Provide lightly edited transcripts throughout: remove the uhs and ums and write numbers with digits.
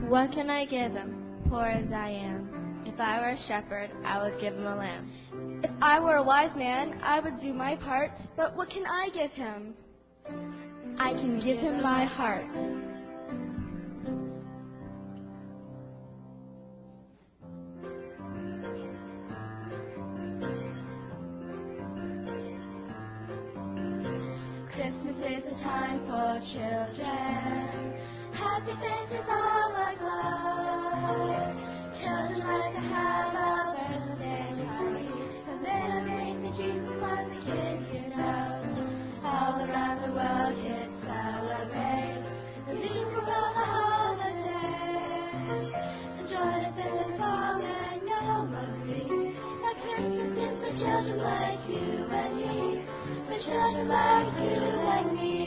What can I give him, poor as I am? If I were a shepherd, I would give him a lamb. If I were a wise man, I would do my part, but what can I give him? I can give him my heart. Christmas is a time for children. Happy faces all aglow. Children like to have a birthday party. A little baby Jesus was a kid, you know. All around the world kids celebrate the being of a holiday. So join us in the song and you'll agree that Christmas is for children like you and me. For children like you and me.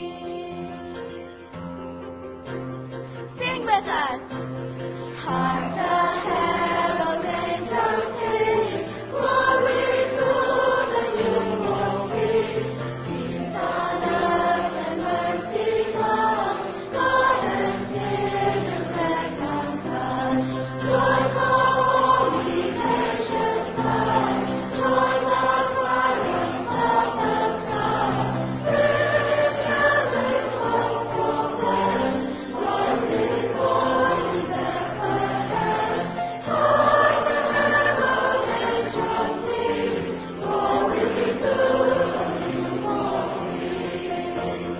Sing with us. Hark the herald angels sing, glory to the newborn King. Peace on earth and mercy come, God and sinners reconciled. Join the holy nations high, join the triumph of the sky. Lift heaven hopeful then, one is born in Bethlehem. Hark the herald angels sing, glory to the newborn King.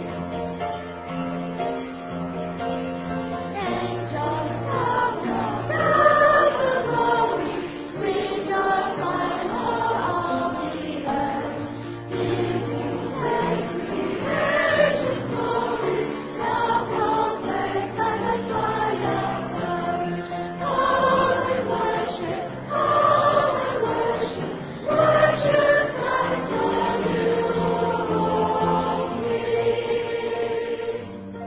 Angels come around the glory, bring your light o'er all the earth. Giving thanks, creation's glory, now proclaim thy Messiah birth. Come and worship, worship Christ the newborn King.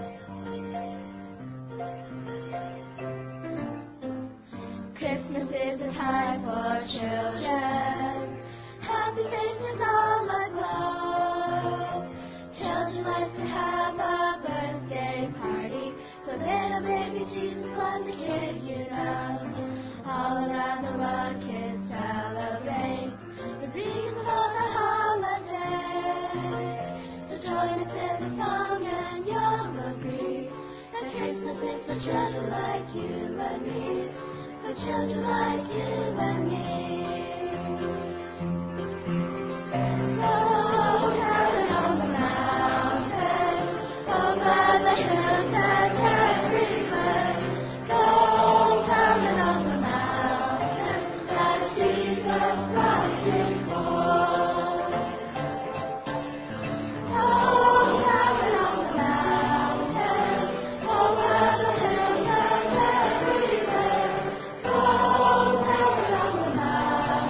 Christmas is a time for children. Happy faces all aglow. Children like to have a birthday party. For little baby Jesus was a kid, you know. All around the world kids celebrate the breeze of the holiday. So join us in the song and you'll agree that Christmas is for children like you and me. For children like you and me. Oh, heaven on the mountain, over the hills and everywhere. Go, heaven on the mountain, that Jesus Christ is born. Oh, heaven on the mountain, over the hills and everywhere. Go, heaven on the mountain.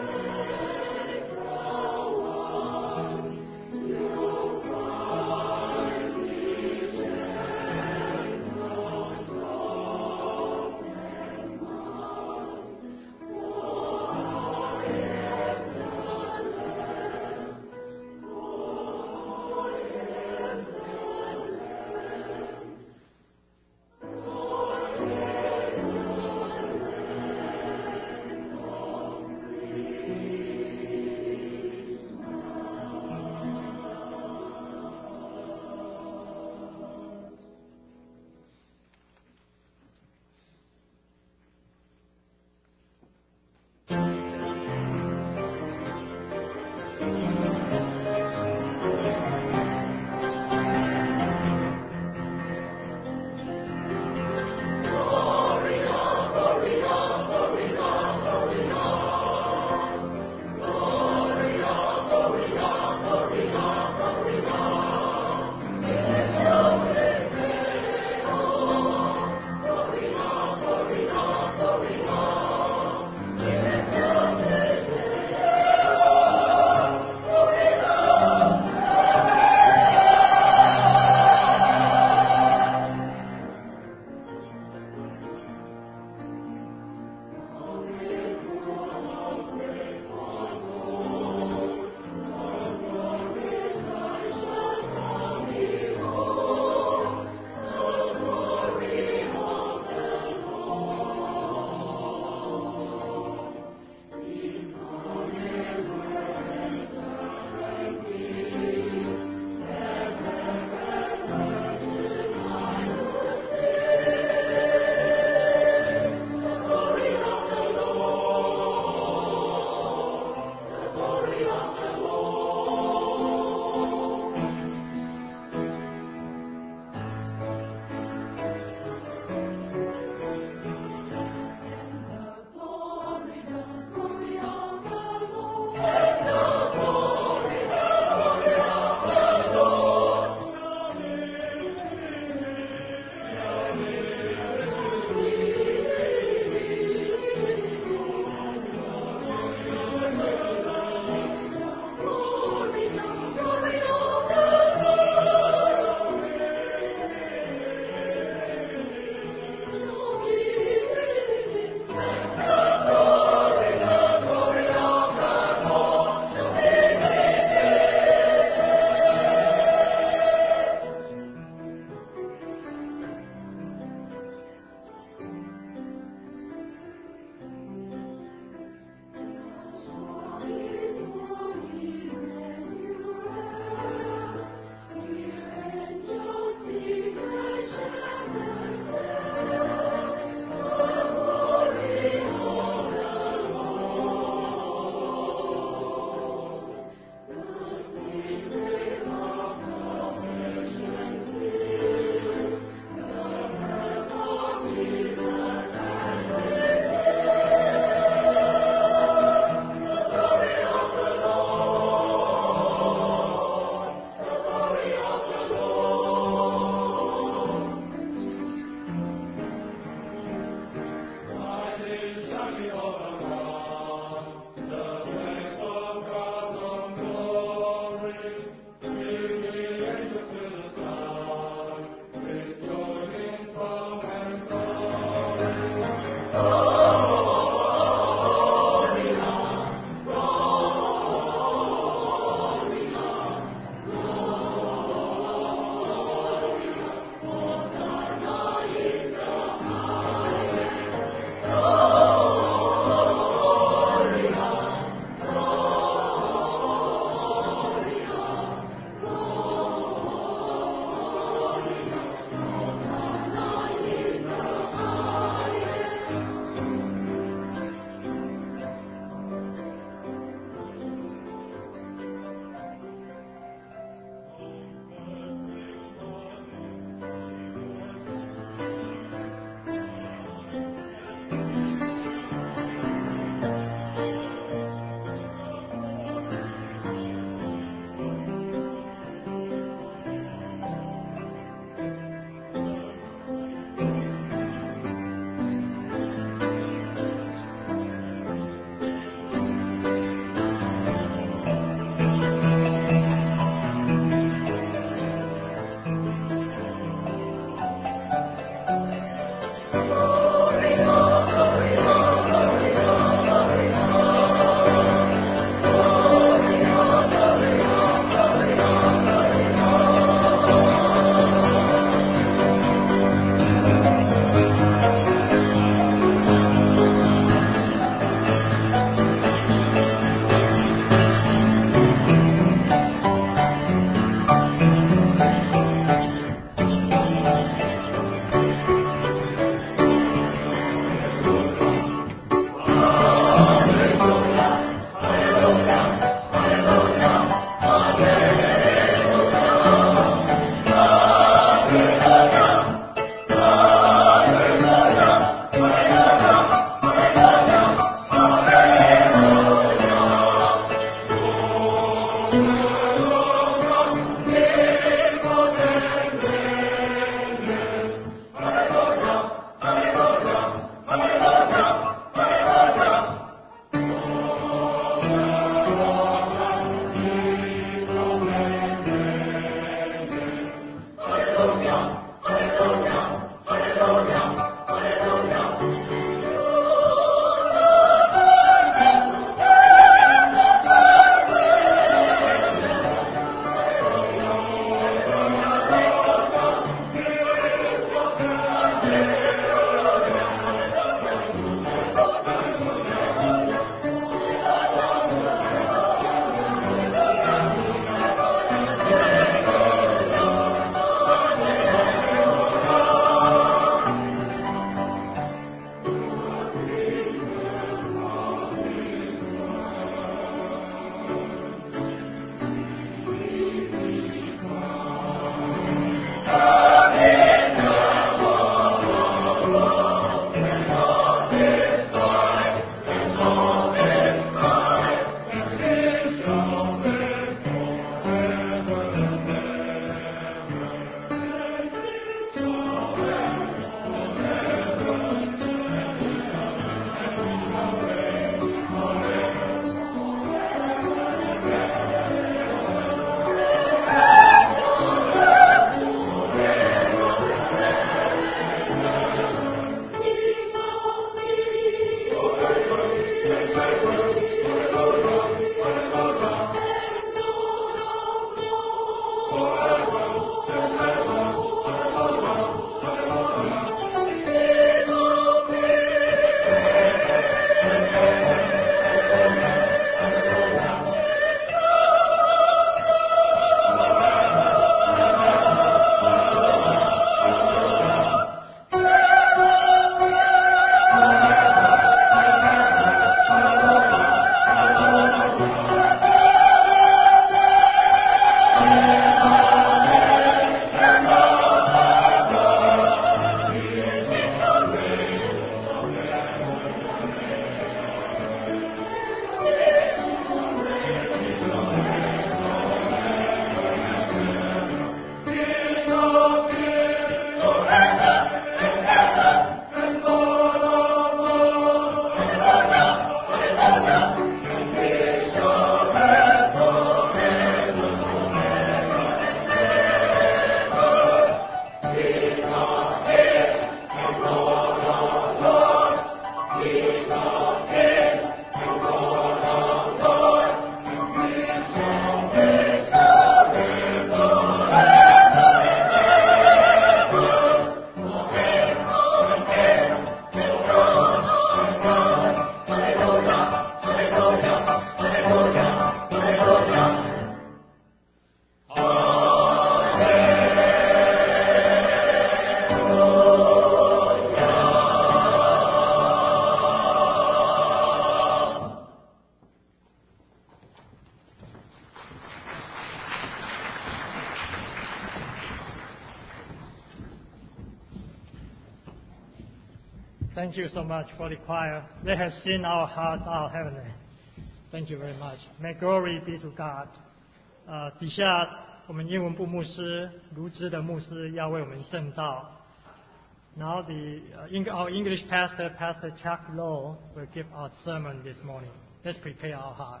Thank you so much for the choir. They have seen our hearts out, haven't they? Thank you very much. May glory be to God. 底下我们英文部牧师卢芝的牧师要为我们证道。Now our English pastor, Pastor Chuck Low, will give our sermon this morning. Let's prepare our heart.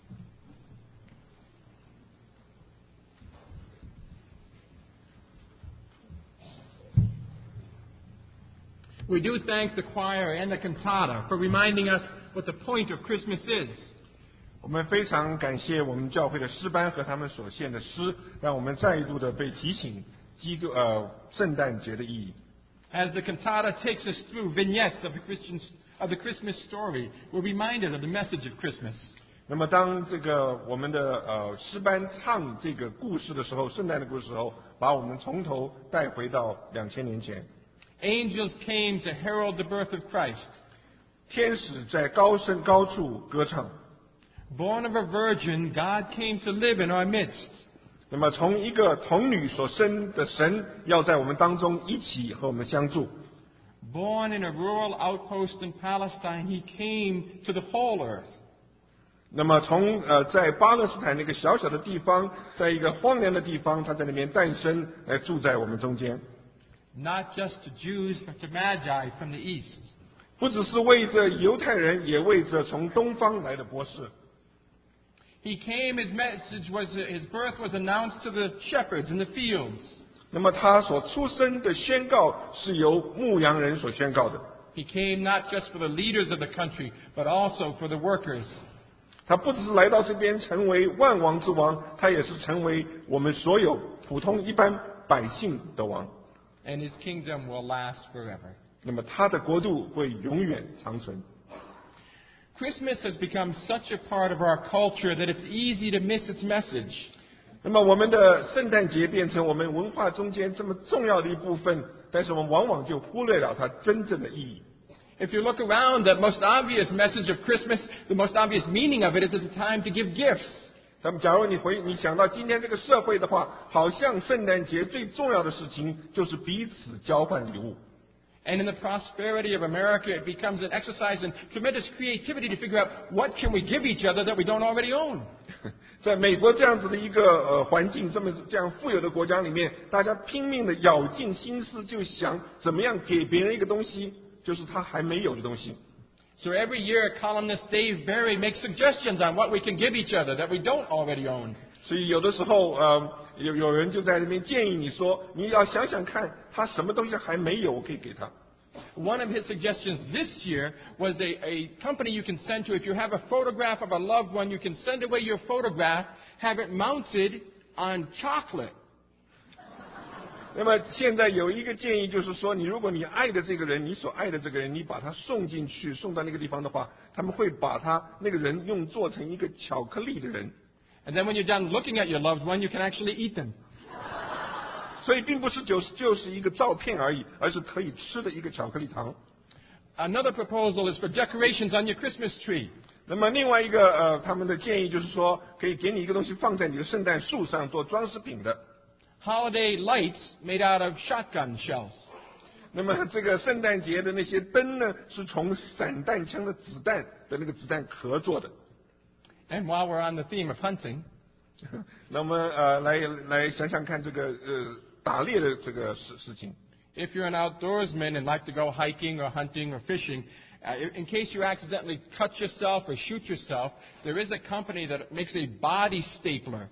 We do thank the choir and the cantata for reminding us what the point of Christmas is. 我们非常感谢我们教会的诗班和他们所献的诗，让我们再一度的被提醒圣诞节的意义。 As the cantata takes us through vignettes of the Christmas story, we're reminded of the message of Christmas. 那么当我们的诗班唱这个故事的时候，圣诞的故事的时候，把我们从头带回到2000年前。 Angels came to herald the birth of Christ. 天使在高处歌唱。 Born of a virgin, God came to live in our midst. 那么从一个童女所生的神，要在我们当中一起和我们相助。 Born in a rural outpost in Palestine, he came to the whole earth. 那么从在巴勒斯坦那个小小的地方，在一个荒凉的地方，他在那边诞生，来住在我们中间。 Not just to Jews, but to Magi from the east. 不只是为着犹太人，也为着从东方来的博士。 He came, his birth was announced to the shepherds in the fields. 那么他所出生的宣告是由牧羊人所宣告的。 He came not just for the leaders of the country, but also for the workers. 他不只是来到这边成为万王之王，他也是成为我们所有普通一般百姓的王。 And his kingdom will last forever. 那么他的国度会永远长存。 Christmas has become such a part of our culture that it's easy to miss its message. 那么我们的圣诞节变成我们文化中间这么重要的一部分，但是我们往往就忽略了它真正的意义。 If you look around, the most obvious message of Christmas, the most obvious meaning of it is it's a time to give gifts. 那么假如你想到今天这个社会的话，好像圣诞节最重要的事情就是彼此交换礼物。 And in the prosperity of America, it becomes an exercise in tremendous creativity to figure out what can we give each other that we don't already own. 在美国这样子的一个环境，这样富有的国家里面，大家拼命的咬尽心思，就想怎么样给别人一个东西，就是他还没有的东西。 So every year, columnist Dave Barry makes suggestions on what we can give each other that we don't already own. 所以有的时候，有人就在那边建议你说，你要想想看，他什么东西还没有，我可以给他。 One of his suggestions this year was a company you can send to. If you have a photograph of a loved one, you can send away your photograph, have it mounted on chocolate. 那么现在有一个建议，就是说，如果你爱的这个人，你所爱的这个人，你把他送进去，送到那个地方的话，他们会把他那个人做成一个巧克力的人。 And then when you're done looking at your loved one, you can actually eat them. 所以并不是就是一个照片而已，而是可以吃的一个巧克力糖。 Another proposal is for decorations on your Christmas tree. 那么另外一个他们的建议就是说，可以给你一个东西放在你的圣诞树上做装饰品的。 Holiday lights made out of shotgun shells. 那么这个圣诞节的那些灯呢，是从散弹枪的子弹的那个子弹壳做的。 And while we're on the theme of hunting, 那么来想想看这个打猎的这个事情。 If you're an outdoorsman and like to go hiking or hunting or fishing, in case you accidentally cut yourself or shoot yourself, there is a company that makes a body stapler.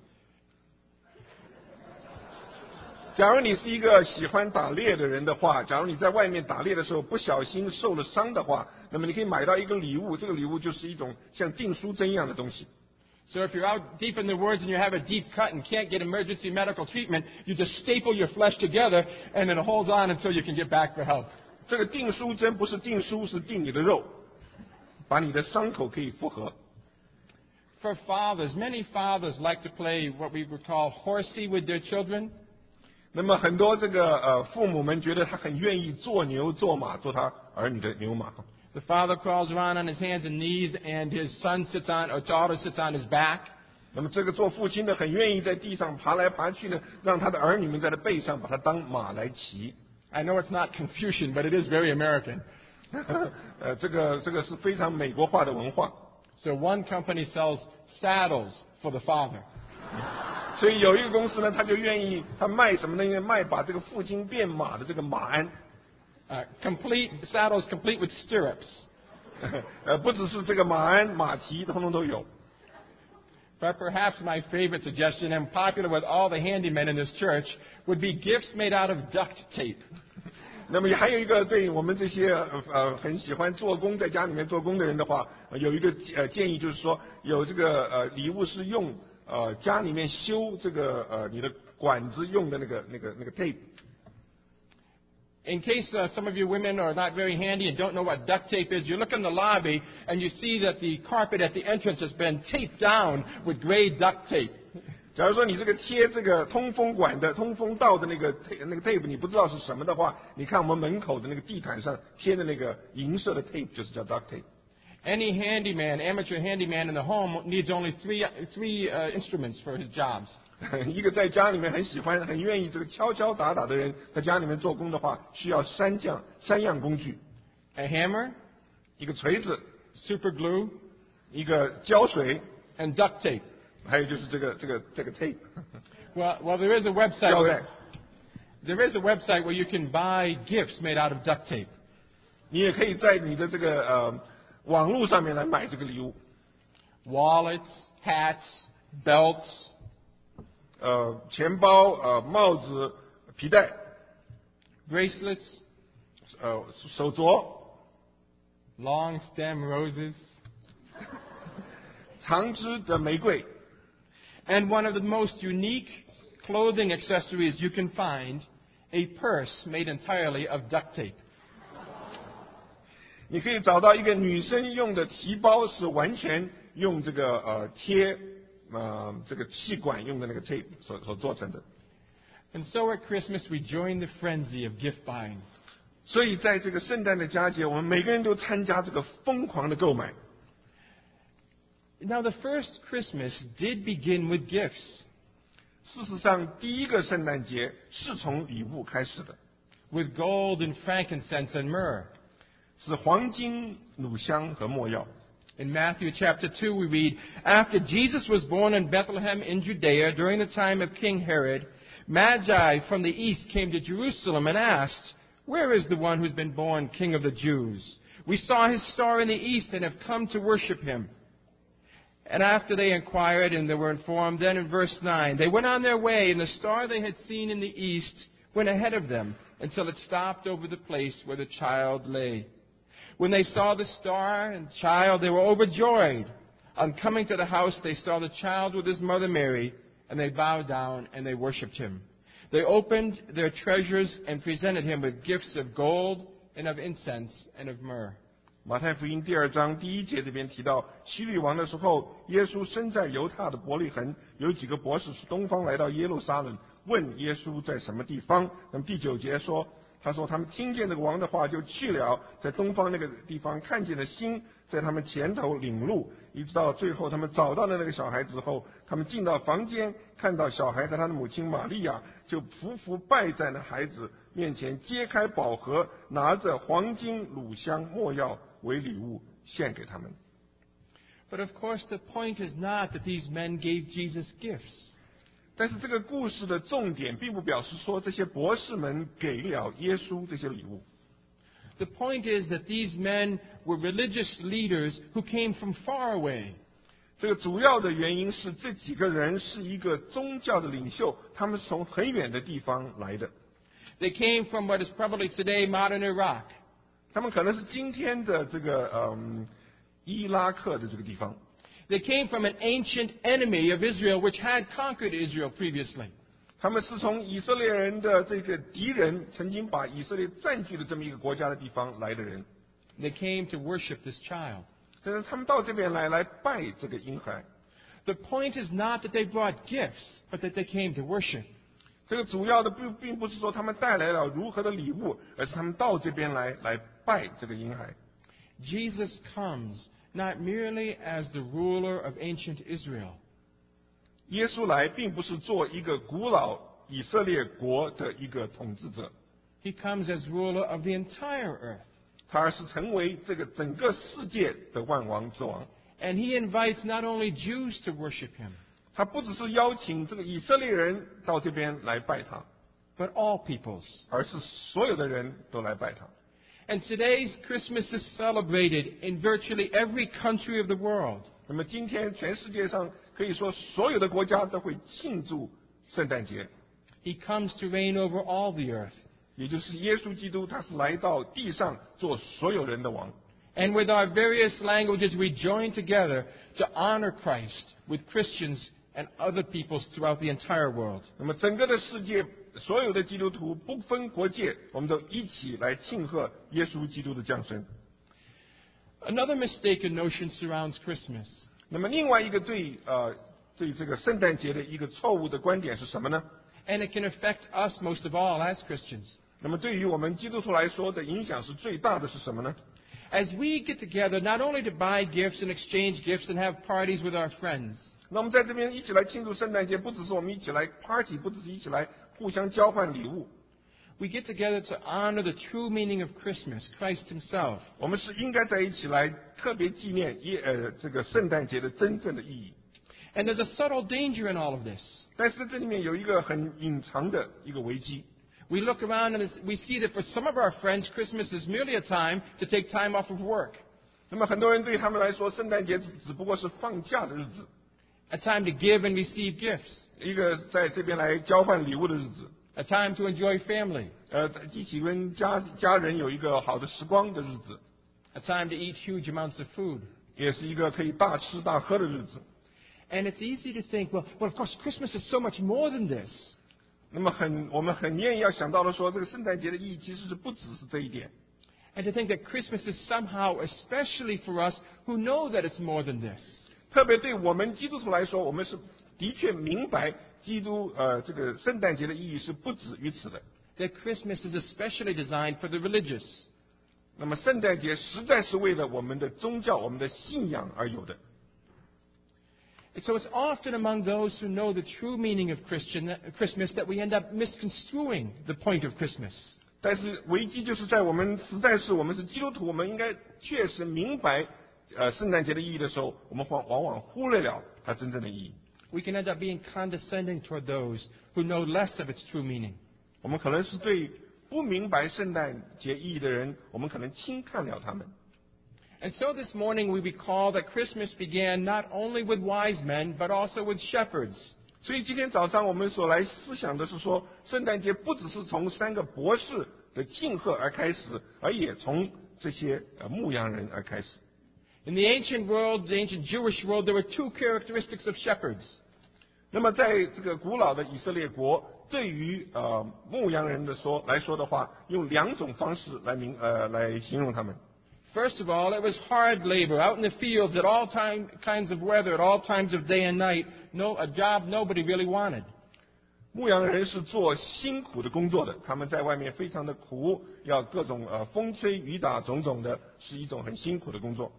假如你是一个喜欢打猎的人的话，假如你在外面打猎的时候不小心受了伤的话，那么你可以买到一个礼物，这个礼物就是一种像订书针一样的东西。 So if you're out deep in the woods and you have a deep cut and can't get emergency medical treatment, you just staple your flesh together and it holds on until you can get back for help. 这个订书针不是订书，是订你的肉，把你的伤口可以复合。 For fathers, many fathers like to play what we would call horsey with their children. 那么很多父母们觉得他很愿意做牛做马，做他儿女的牛马。 The father crawls around on his hands and knees, and his son sits on, or daughter sits on his back. 那么这个做父亲的很愿意在地上爬来爬去呢，让他的儿女们在他背上把他当马来骑。 I know it's not Confucian, but it is very American. 这个是非常美国化的文化。 So one company sells saddles for the father. 所以有一个公司呢，他就愿意他卖什么呢？卖把这个父亲变马的这个马鞍。 Complete saddles complete with stirrups. 不只是这个马鞍、马蹄，通通都有。 But perhaps my favorite suggestion, and popular with all the handymen in this church, would be gifts made out of duct tape. 那么还有一个对我们这些很喜欢做工，在家里面做工的人的话，有一个建议，就是说有这个礼物是用家里面修这个你的管子用的那个 tape。 In case some of you women are not very handy and don't know what duct tape is, you look in the lobby and you see that the carpet at the entrance has been taped down with gray duct tape. 假如说你这个贴这个通风管的通风道的那个 tape 你不知道是什么的话，你看我们门口的那个地毯上贴的那个银色的 tape 就是叫 duct tape。 Any handyman, amateur handyman in the home needs only three instruments for his jobs. 一个在家里面很愿意这个敲敲打打的人，在家里面做工的话，需要三样工具 A hammer, 一个锤子， super glue, 一个胶水， and duct tape. 还有就是这个 tape。 Well, there is a website. 胶带。 There is a website where you can buy gifts made out of duct tape. 你也可以在你的这个网络上面来买这个礼物。 Wallets, hats, belts. 钱包、帽子、皮带、 bracelets, 手镯、 long stem roses, 长枝的玫瑰。 and one of the most unique clothing accessories you can find, a purse made entirely of duct tape. 你可以找到一个女生用的提包，是完全用这个贴这个气管用的那个 tape 所做成的。 And so at Christmas we join the frenzy of gift buying. 所以在这个圣诞的佳节，我们每个人都参加这个疯狂的购买。 Now the first Christmas did begin with gifts. 事实上，第一个圣诞节是从礼物开始的， with gold and frankincense and myrrh. 是黄金、乳香和没药。 In Matthew chapter 2 we read, After Jesus was born in Bethlehem in Judea during the time of King Herod, Magi from the east came to Jerusalem and asked, Where is the one who's been born King of the Jews? We saw his star in the east and have come to worship him. And after they inquired and they were informed, then in verse 9, they went on their way, and the star they had seen in the east went ahead of them until it stopped over the place where the child lay. When they saw the star and child, they were overjoyed. On coming to the house, they saw the child with his mother Mary, and they bowed down and they worshipped him. They opened their treasures and presented him with gifts of gold and of incense and of myrrh. 马太福音第2章第1节这边提到，希律王的时候，耶稣生在犹太的伯利恒，有几个博士从东方来到耶路撒冷，问耶稣在什么地方。那么第9节说，他说他们听见这个王的话就去了，在东方那个地方看见了星，在他们前头领路，一直到最后他们找到了那个小孩子后，他们进到房间，看到小孩和他的母亲玛利亚，就匍匐拜在那孩子面前，揭开宝盒，拿着黄金、乳香、没药为礼物献给他们。 But of course the point is not that these men gave Jesus gifts. 但是这个故事的重点并不表示说这些博士们给了耶稣这些礼物。 The point is that these men were religious leaders who came from far away. 这个主要的原因是这几个人是一个宗教的领袖，他们是从很远的地方来的。 They came from what is probably today modern Iraq. 他们可能是今天的这个伊拉克的这个地方。 They came from an ancient enemy of Israel which had conquered Israel previously. 他们是从以色列人的这个敌人曾经把以色列占据了这么一个国家的地方来的人。 They came to worship this child. 但是他们到这边来拜这个婴孩。 The point is not that they brought gifts, but that they came to worship. 这个主要的并不是说他们带来了如何的礼物，而是他们到这边来拜这个婴孩。 Jesus comes not merely as the ruler of ancient Israel. 耶稣来并不是做一个古老以色列国的一个统治者， He comes as ruler of the entire earth. 他而是成为这个整个世界的万王之王。 And he invites not only Jews to worship him, 他不只是邀请这个以色列人到这边来拜他， but all peoples. 而是所有的人都来拜他。 And today's Christmas is celebrated in virtually every country of the world. 那么今天全世界上可以说所有的国家都会庆祝圣诞节， He comes to reign over all the earth. 也就是耶稣基督他是来到地上做所有人的王。 And with our various languages, we join together to honor Christ with Christians and other peoples throughout the entire world. 那么整个的世界所有的基督徒不分国界，我们都一起来庆贺耶稣基督的降生。 Another mistaken notion surrounds Christmas. 那么另外一个对这个圣诞节的一个错误的观点是什么呢？ And it can affect us most of all as Christians. 那么对于我们基督徒来说的影响是最大的是什么呢？ As we get together, not only to buy gifts and exchange gifts and have parties with our friends, 那我们在这边一起来庆祝圣诞节，不只是我们一起来 party， 不只是一起来互相交换礼物， we get together to honor the true meaning of Christmas, Christ himself. 我们是应该在一起来特别纪念这个圣诞节的真正的意义。 And there's a subtle danger in all of this. 但是这里面有一个很隐藏的一个危机。 We look around and we see that for some of our friends, Christmas is merely a time to take time off of work, 那么很多人对他们来说，圣诞节只不过是放假的日子， a time to give and receive gifts, 一个在这边来交换礼物的日子， a time to enjoy family, 一起跟家人有一个好的时光的日子， a time to eat huge amounts of food. 也是一个可以大吃大喝的日子。 And it's easy to think, well, of course, Christmas is so much more than this. 那么我们很愿意要想到的说，这个圣诞节的意义其实是不只是这一点。 And to think that Christmas is somehow, especially for us who know that it's more than this. 特别对我们基督徒来说，我们是的确明白基督这个圣诞节的意义是不止于此的。 That Christmas is especially designed for the religious. 那么圣诞节实在是为了我们的宗教、我们的信仰而有的。 So it's often among those who know the true meaning of Christmas that we end up misconstruing the point of Christmas. 但是危机就是在我们实在是我们是基督徒，我们应该确实明白圣诞节的意义的时候，我们往往忽略了它真正的意义。 We can end up being condescending toward those who know less of its true meaning. 我们可能是对不明白圣诞节意义的人，我们可能轻看了他们。 And so this morning we recall that Christmas began not only with wise men, but also with shepherds. 所以今天早上我们所来思想的是说，圣诞节不只是从3个博士的庆贺而开始，而也从这些牧羊人而开始。 In the ancient world, the ancient Jewish world, there were two characteristics of shepherds. 那么在这个古老的以色列国，对于牧羊人来说的话，用2种方式来形容他们。 First of all, it was hard labor out in the fields at all kinds of weather, at all times of day and night. A job nobody really wanted. 牧羊人是做辛苦的工作的，他们在外面非常的苦，要各种风吹雨打种种的，是一种很辛苦的工作。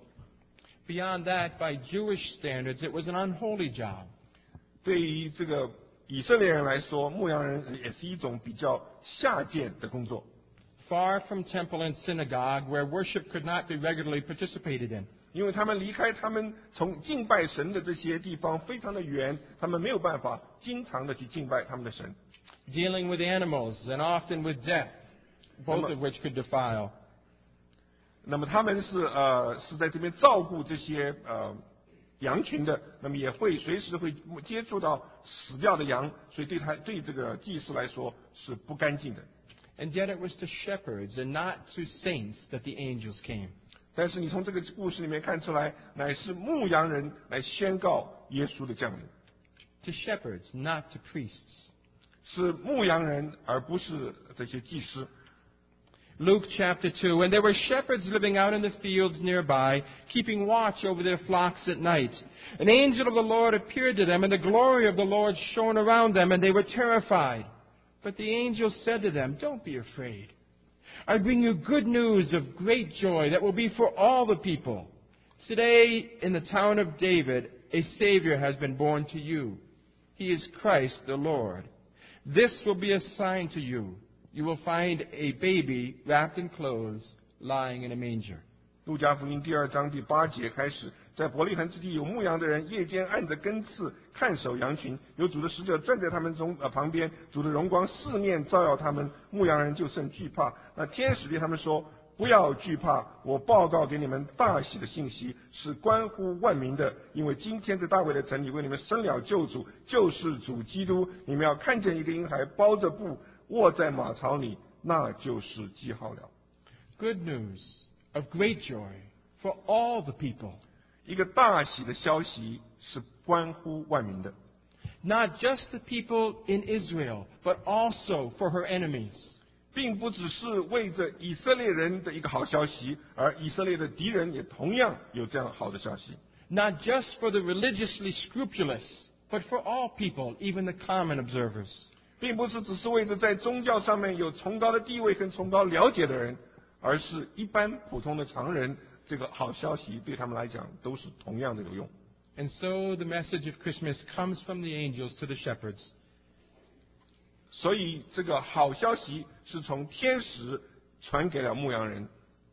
Beyond that, by Jewish standards, it was an unholy job. 对于这个以色列人来说，牧羊人也是一种比较下贱的工作。 Far from temple and synagogue, where worship could not be regularly participated in. 因为他们离开他们从敬拜神的这些地方非常的远，他们没有办法经常的去敬拜他们的神。 Dealing with animals and often with death, both of which could defile. 那么他们是在这边照顾这些羊群的，那么也会随时会接触到死掉的羊，所以对这个祭司来说是不干净的。 And yet it was to shepherds and not to saints that the angels came. 但是你从这个故事里面看出来，乃是牧羊人来宣告耶稣的降临。 To shepherds, not to priests. 是牧羊人，而不是这些祭司。 Luke chapter 2, and there were shepherds living out in the fields nearby, keeping watch over their flocks at night. An angel of the Lord appeared to them, and the glory of the Lord shone around them, and they were terrified. But the angel said to them, "Don't be afraid. I bring you good news of great joy that will be for all the people. Today, in the town of David, a Savior has been born to you. He is Christ the Lord. This will be a sign to you. You will find a baby wrapped in clothes, lying in a manger. 路加福音第2章第8节开始，在伯利恒之地有牧羊的人，夜间按着根刺看守羊群，有主的使者站在他们旁边，主的荣光四面照耀他们，牧羊人就甚惧怕。那天使对他们说：不要惧怕，我报告给你们大喜的信息，是关乎万民的，因为今天在大卫的城里为你们生了救主，就是主基督。你们要看见一个婴孩包着布卧在马槽里，那就是记号了。 Good news of great joy for all the people. 一个大喜的消息是关乎万民的， Not just the people in Israel, but also for her enemies. 并不只是为着以色列人的一个好消息，而以色列的敌人也同样有这样好的消息。 Not just for the religiously scrupulous, but for all people, even the common observers. 并不是只是为着在宗教上面有崇高的地位跟崇高了解的人，而是一般普通的常人，这个好消息对他们来讲都是同样的有用。 And so the message of Christmas comes from the angels to the shepherds. 所以这个好消息是从天使传给了牧羊人。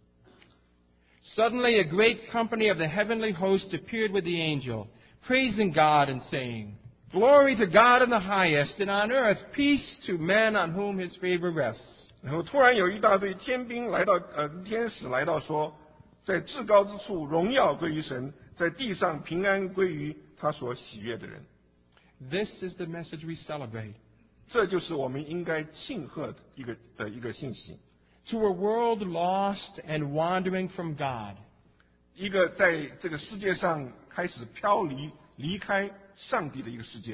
Suddenly a great company of the heavenly host appeared with the angel, praising God and saying, Glory to God in the highest, and on earth peace to men on whom his favor rests. 然后突然有一大队天使来到说，在至高之处荣耀归于神，在地上平安归于他所喜悦的人。 This is the message we celebrate. 这就是我们应该庆贺的一个信息。 To a world lost and wandering from God, 一个在这个世界上开始飘离开上帝的一个世界，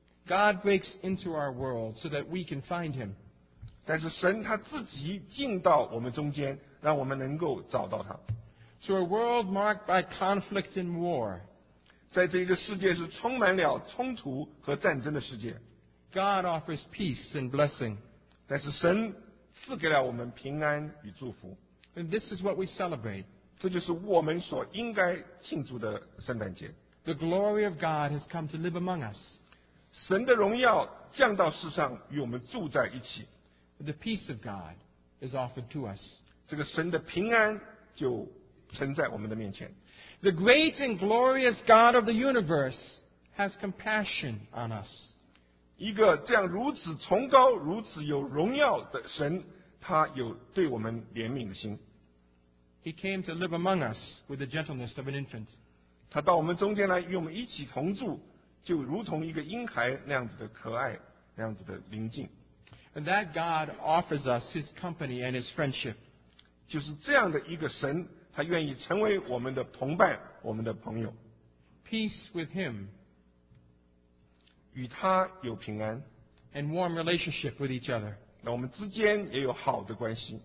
God breaks into our world so that we can find him. 但是神他自己进到我们中间，让我们能够找到他。 To a world marked by conflict and war, 在这个世界是充满了冲突和战争的世界， God offers peace and blessing. 但是神赐给了我们平安与祝福。 And this is what we celebrate. 这就是我们所应该庆祝的圣诞节。 The glory of God has come to live among us. 神的荣耀降到世上，与我们住在一起。 The peace of God is offered to us. 这个神的平安就存在我们的面前。 The great and glorious God of the universe has compassion on us. 一个这样如此崇高、如此有荣耀的神，他有对我们怜悯的心。 He came to live among us with the gentleness of an infant. 他到我们中间来，与我们一起同住，就如同一个婴孩那样子的可爱，那样子的临近。 And that God offers us his company and his friendship. 就是这样的一个神，他愿意成为我们的同伴，我们的朋友， Peace with him 与他有平安， and warm relationship with each other. 那我们之间也有好的关系。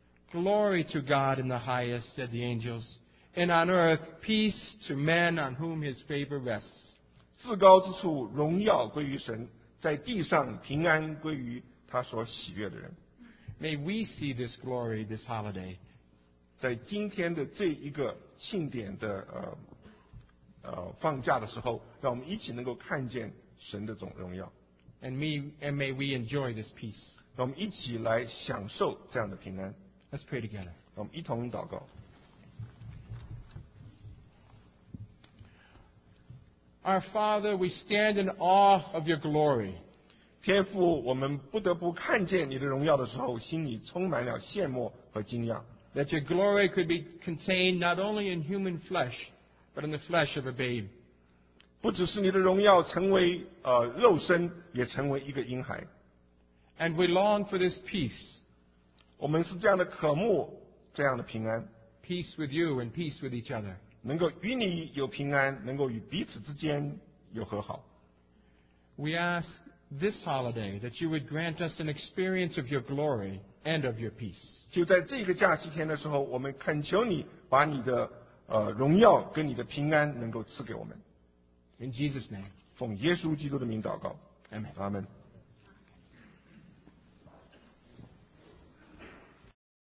Glory to God in the highest, said the angels, and on earth peace to men on whom his favor rests. 至高之处荣耀归于神，在地上平安归于他所喜悦的人。 May we see this glory this holiday. 在今天的这一个庆典的放假的时候，让我们一起能够看见神的总荣耀， And may we enjoy this peace. 让我们一起来享受这样的平安。 Let's pray together. 让我们一同祷告。 Our Father, we stand in awe of your glory. 天父，我们不得不看见你的荣耀的时候，心里充满了羡慕和惊讶。 That your glory could be contained not only in human flesh, but in the flesh of a babe. 不只是你的荣耀成为肉身，也成为一个婴孩。 And we long for this peace. 我们是这样的渴慕，这样的平安， Peace with you and peace with each other. 能够与你有平安，能够与彼此之间有和好。 We ask this holiday that you would grant us an experience of your glory and of your peace. 就在这个假期天的时候，我们恳求你把你的荣耀跟你的平安能够赐给我们。 In Jesus' name, 奉耶稣基督的名祷告， amen. 阿门。